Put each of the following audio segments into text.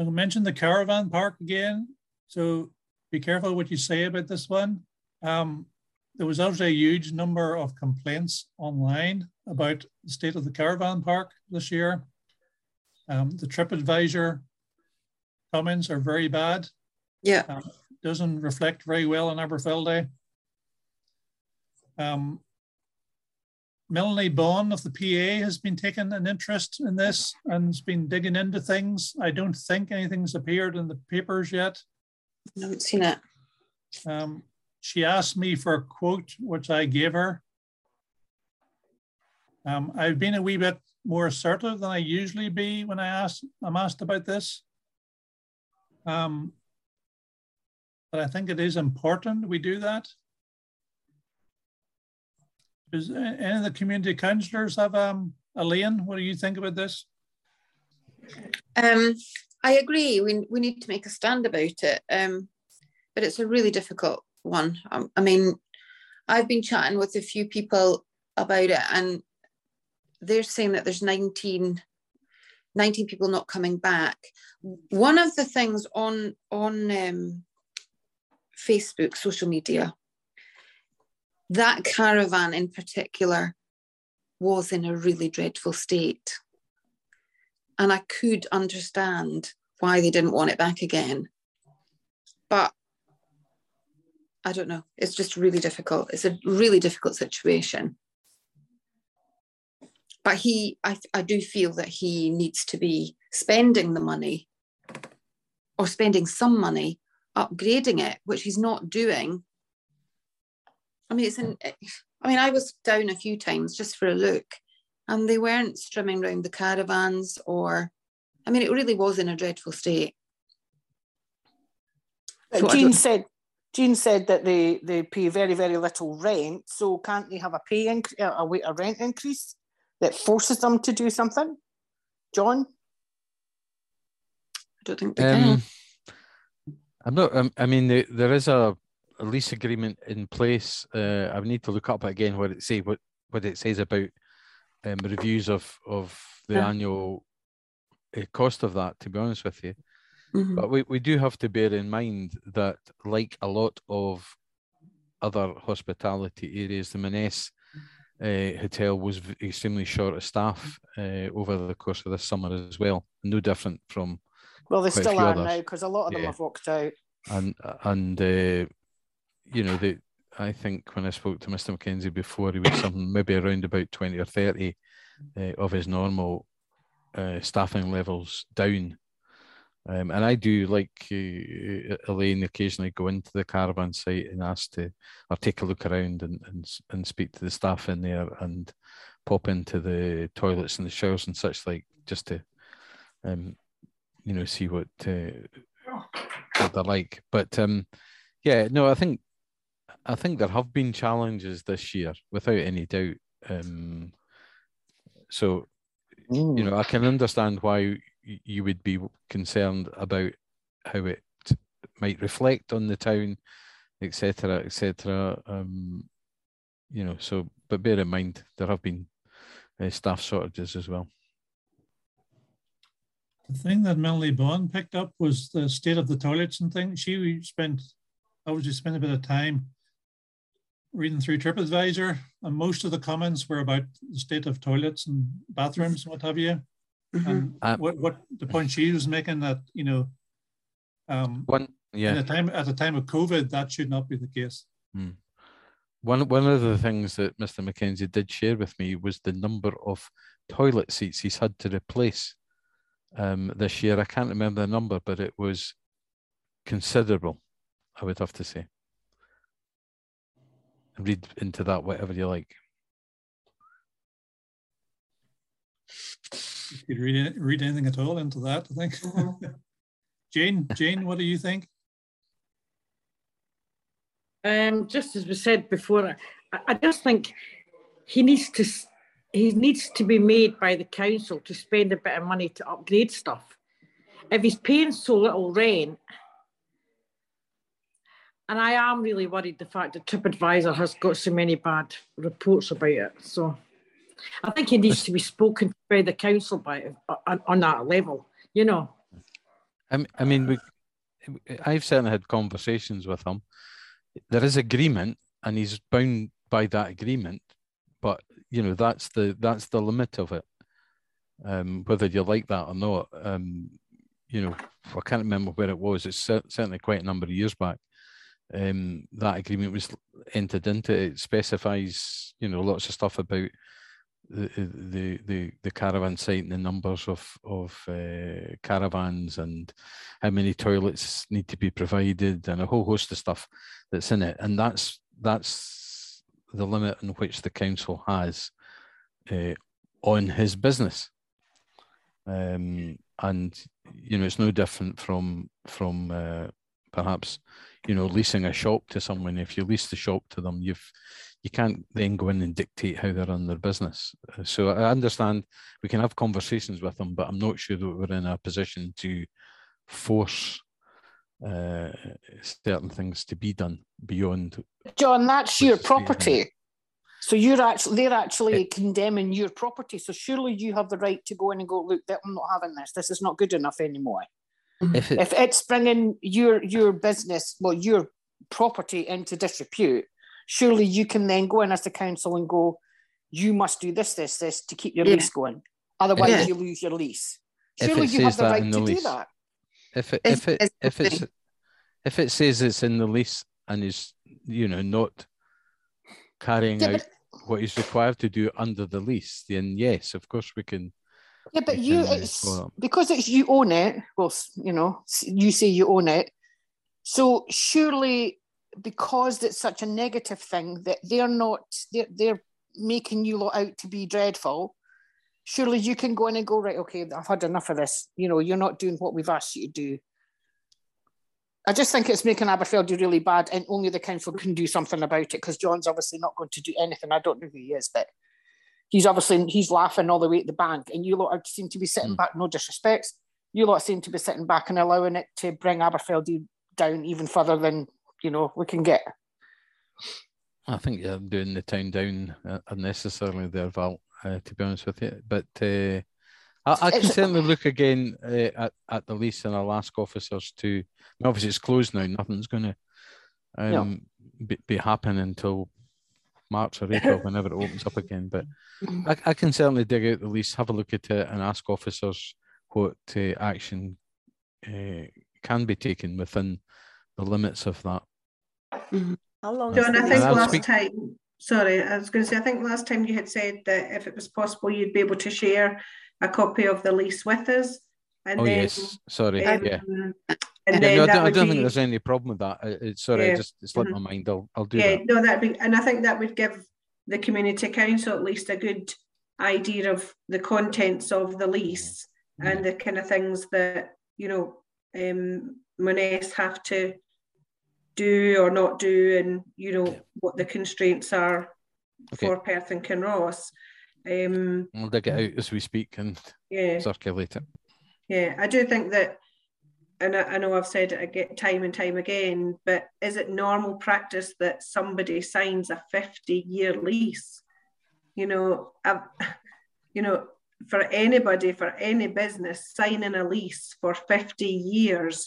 So I mentioned the caravan park again. So be careful what you say about this one. There was obviously a huge number of complaints online about the state of the caravan park this year. The TripAdvisor comments are very bad. Yeah. Doesn't reflect very well on Aberfeldy. Melanie Bond of the PA has been taking an interest in this and has been digging into things. I don't think anything's appeared in the papers yet. I haven't seen it. She asked me for a quote, which I gave her. I've been a wee bit more assertive than I usually be when I'm asked about this. But I think it is important we do that. Does any of the community councillors have, Elaine, what do you think about this? I agree, we need to make a stand about it, but it's a really difficult one. I mean, I've been chatting with a few people about it and they're saying that there's 19 people not coming back. One of the things on Facebook, social media, that caravan in particular was in a really dreadful state. And I could understand why they didn't want it back again. But I don't know, it's just really difficult. It's a really difficult situation. But I do feel that he needs to be spending the money or spending some money upgrading it, which he's not doing. I mean, I was down a few times just for a look and they weren't strimming around the caravans or, I mean, it really was in a dreadful state. So Jean said that they pay very, very little rent, so can't they have a rent increase that forces them to do something? John? I don't think they can. I'm not, I mean, there is a lease agreement in place. I would need to look up again what it says about reviews of the annual cost of that, to be honest with you. Mm-hmm. But we do have to bear in mind that, like a lot of other hospitality areas, the Maness hotel was extremely short of staff over the course of this summer as well. No different from they still are others now, because a lot of them have walked out. And you know, I think when I spoke to Mr. McKenzie before, he was something maybe around about 20 or 30 of his normal staffing levels down. And I do, like Elaine, occasionally go into the caravan site and ask to, or take a look around and speak to the staff in there and pop into the toilets and the showers and such, like, just to, you know, see what they're like. But yeah, no, I think there have been challenges this year, without any doubt. So, you know, I can understand why you would be concerned about how it might reflect on the town, etc., etc. You know, so, but bear in mind there have been staff shortages as well. The thing that Melanie Bond picked up was the state of the toilets and things. She obviously spent a bit of time reading through TripAdvisor, and most of the comments were about the state of toilets and bathrooms and what have you. Mm-hmm. And what the point she was making, that, you know, at the time of COVID, that should not be the case. One of the things that Mr. McKenzie did share with me was the number of toilet seats he's had to replace this year. I can't remember the number, but it was considerable, I would have to say. Read into that whatever you like. You could read anything at all into that, I think. Jane, what do you think? Just as we said before, I just think he needs to be made by the council to spend a bit of money to upgrade stuff. If he's paying so little rent, and I am really worried the fact that TripAdvisor has got so many bad reports about it. So I think he needs to be spoken to by the council on that level, you know. I mean, I've certainly had conversations with him. There is agreement, and he's bound by that agreement. But you know, that's the limit of it. Whether you like that or not, you know, I can't remember where it was. It's certainly quite a number of years back. That agreement was entered into. It specifies, you know, lots of stuff about the caravan site and the numbers of caravans and how many toilets need to be provided and a whole host of stuff that's in it. And that's the limit in which the council has on his business. And you know, it's no different from perhaps, you know, leasing a shop to someone. If you lease the shop to them, you can't then go in and dictate how they run their business. So I understand we can have conversations with them, but I'm not sure that we're in a position to force certain things to be done beyond. John, that's your property. So they're actually condemning your property. So surely you have the right to go in and go, look, I'm not having this. This is not good enough anymore. If it's bringing your business, well, your property into disrepute, surely you can then go in as the council and go, you must do this to keep your lease going. Otherwise, you lose your lease. Surely you have the right to do that. If it says it's in the lease and is, you know, not carrying out what is required to do under the lease, then yes, of course we can. Yeah, but because it's you own it. Well, you know, you say you own it. So surely, because it's such a negative thing that they're making you lot out to be dreadful. Surely you can go in and go, right, okay, I've had enough of this. You know, you're not doing what we've asked you to do. I just think it's making Aberfeldy really bad, and only the council can do something about it, because John's obviously not going to do anything. I don't know who he is, but he's laughing all the way at the bank, and you lot seem to be sitting back, no disrespect, you lot seem to be sitting back and allowing it to bring Aberfeldy down even further than, you know, we can get. I think you're doing the town down unnecessarily there, Val, to be honest with you. But I can certainly look again at the lease, and I'll ask officers to. Obviously, it's closed now. Nothing's going to be happening until March or April, whenever it opens up again. But I can certainly dig out the lease, have a look at it, and ask officers what action can be taken within the limits of that. How long? John, I think last time. Sorry, I was going to say. I think last time you had said that if it was possible, you'd be able to share a copy of the lease with us. And then, yes, sorry, yeah. And then I don't think there's any problem with that. Sorry, it slipped my mind. I'll do that. Yeah, no, that'd be, and I think that would give the community council at least a good idea of the contents of the lease and the kind of things that, you know, Moness have to do or not do, and you know what the constraints are for Perth and Kinross. We'll dig it out as we speak and circulate it. Yeah, I do think that, and I know I've said it time and time again, but is it normal practice that somebody signs a 50-year lease? You know, for anybody, for any business, signing a lease for 50 years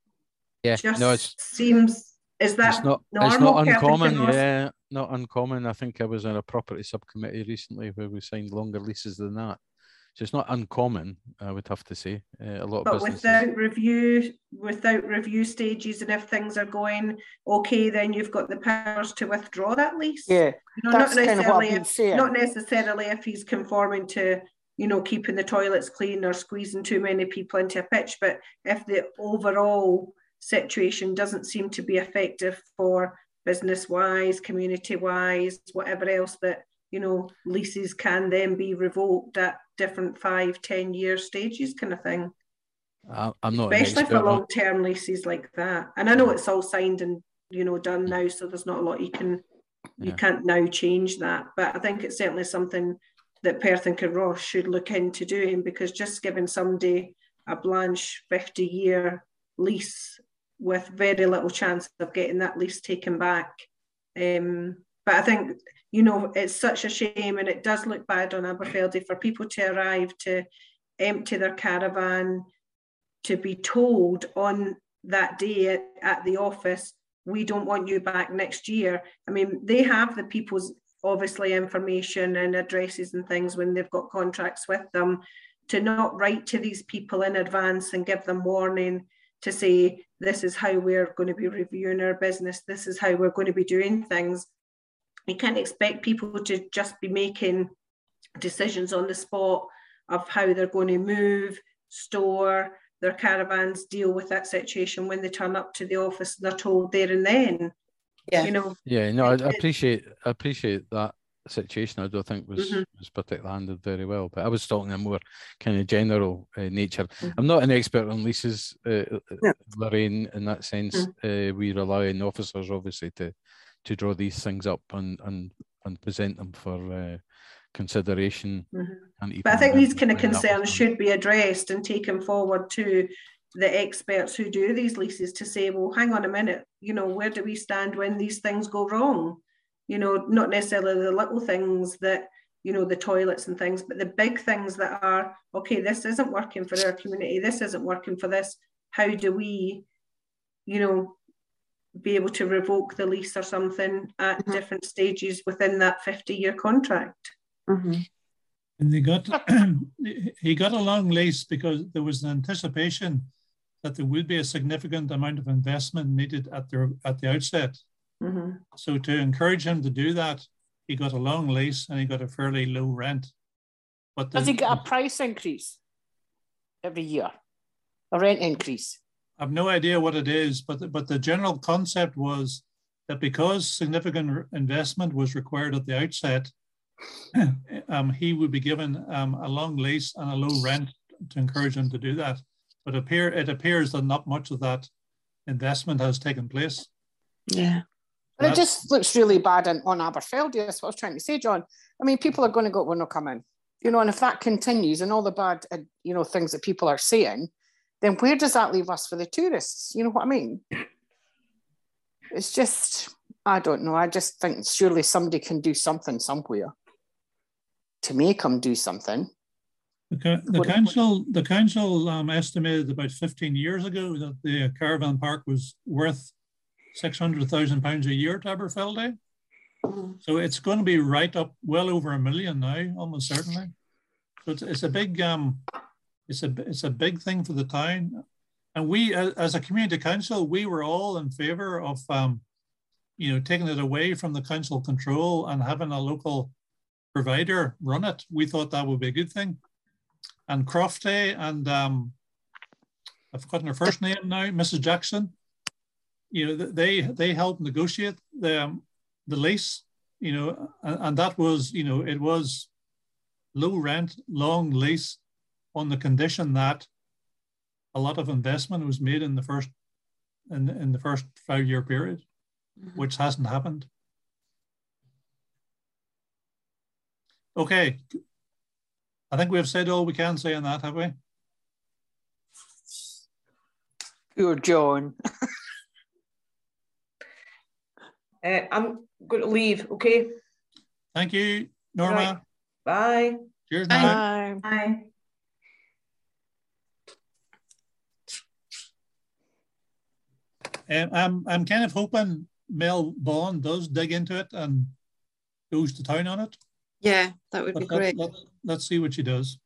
seems. Is that normal? It's not uncommon. Yeah, not uncommon. I think I was on a property subcommittee recently where we signed longer leases than that. So it's not uncommon, I would have to say. A lot of businesses. without review stages, and if things are going okay, then you've got the powers to withdraw that lease. Yeah, you know, that's kind of what I've been saying. Not necessarily if he's conforming to, you know, keeping the toilets clean or squeezing too many people into a pitch, but if the overall situation doesn't seem to be effective for business-wise, community-wise, whatever else, that, you know, leases can then be revoked at different 5-10 year stages kind of thing. I'm not especially for long-term leases like that. And I know it's all signed and, you know, done now, so there's not a lot you can't now change that. But I think it's certainly something that Perth and Kinross should look into doing, because just giving somebody a blanche 50-year lease with very little chance of getting that lease taken back. But I think, you know, it's such a shame, and it does look bad on Aberfeldy for people to arrive to empty their caravan, to be told on that day at the office, we don't want you back next year. I mean, they have the people's obviously information and addresses and things when they've got contracts with them, to not write to these people in advance and give them warning to say, this is how we're going to be reviewing our business, this is how we're going to be doing things. You can't expect people to just be making decisions on the spot of how they're going to move, store their caravans, deal with that situation when they turn up to the office and they're told there and then. Yeah. You know. Yeah, no, I appreciate that situation. I don't think was particularly handled very well, but I was talking a more kind of general nature. I'm not an expert on leases, Lorraine, in that sense. We rely on officers obviously to draw these things up and present them for consideration. But I think these kind of concerns should be addressed and taken forward to the experts who do these leases to say, well, hang on a minute, you know, where do we stand when these things go wrong? You know, not necessarily the little things that, you know, the toilets and things, but the big things that are, okay, this isn't working for our community, this isn't working for this. How do we, you know, be able to revoke the lease or something at different stages within that 50-year contract? And he got a long lease because there was an anticipation that there would be a significant amount of investment needed at the outset. So to encourage him to do that, he got a long lease and he got a fairly low rent. But does he get a price increase every year? A rent increase? I've no idea what it is, but the general concept was that because significant investment was required at the outset, he would be given a long lease and a low rent to encourage him to do that. But it appears that not much of that investment has taken place. Yeah. But it just looks really bad on Aberfeldy. That's what I was trying to say, John. I mean, people are going to go, we're not coming. You know, and if that continues and all the bad, you know, things that people are saying, then where does that leave us for the tourists? You know what I mean? It's just, I don't know. I just think surely somebody can do something somewhere to make them do something. The council estimated about 15 years ago that the caravan park was worth £600,000 a year to Aberfeldy. So it's going to be right up well over $1 million now, almost certainly. So it's a big it's a big thing for the town. And we, as a community council, we were all in favour of you know, taking it away from the council control and having a local provider run it. We thought that would be a good thing. And Crofty and I've forgotten her first name now, Mrs. Jackson, you know, they helped negotiate the lease, you know, and that was, you know, it was low rent, long lease on the condition that a lot of investment was made in the first 5-year period, which hasn't happened. Okay. I think we've said all we can say on that, have we? Poor John. I'm going to leave, okay? Thank you, Norma. Right. Bye. Cheers now. Bye. Bye. I'm kind of hoping Mel Bond does dig into it and goes to town on it. Yeah, that would be great. Let's see what she does.